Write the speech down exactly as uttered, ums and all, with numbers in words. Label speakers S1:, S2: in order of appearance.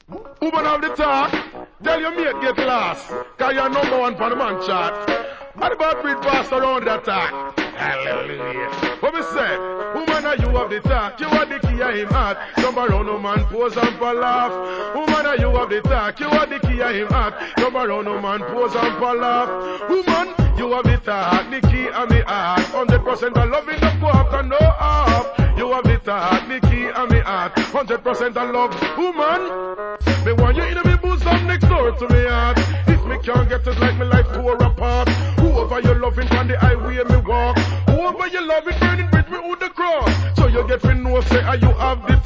S1: Woman of the talk, tell your mate get lost, cause you're number one for the man chart. What about breed pass around that talk? Hallelujah. What we say? Woman, are you have the talk? You are the key of him heart. Jump around, no man, pose and for laugh. Woman, are you have the talk? You are the key of him heart. Jump around, no man, pose and for laugh. Woman, you have the talk, the key of me heart. Hundred percent of love in the quark and no half. You have the talk, the key of me heart. Hundred percent of love, woman. Me want you in me bosom next door to me heart. If me can't get it like me life tore apart. Whoever you loving from the highway me walk. Whoever you loving burning bridge me with the cross. So you get me know say ah, you have the